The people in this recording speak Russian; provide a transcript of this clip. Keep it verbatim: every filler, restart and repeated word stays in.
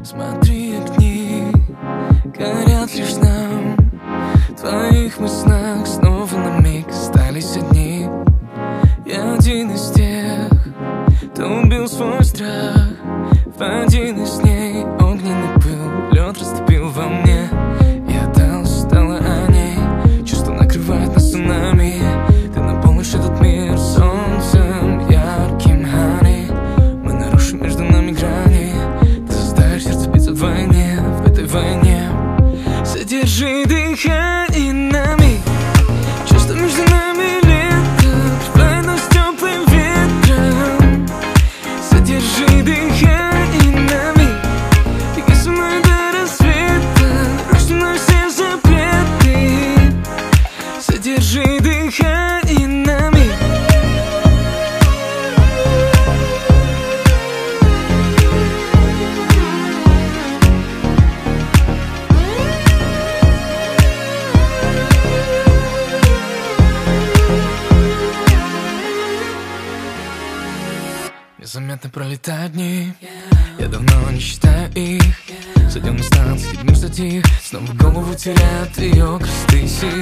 Смотри, огни горят лишь нам. В твоих мыслях снова на миг остались одни. Я один из тех, кто убил свой страх. В один из дней огненный пыл лед растопил во мне. Я так устала о ней, чувство накрывает нас цунами. Ты наполнишь этот мир солнцем ярким, honey. Мы нарушим между нами грани. Ты заставишь сердце биться вдвойне в этой войне. Задержи дыхание на миг. Чувство между нами лето, припай нас теплым ветром. Задержи дыхание на миг. Беги со мной до рассвета, рушь со мной все запреты. Задержи дыхание на миг. Незаметно пролетают дни, я давно не считаю их. Сойдем на станции, мир затих, снова голову теряют ее красоты.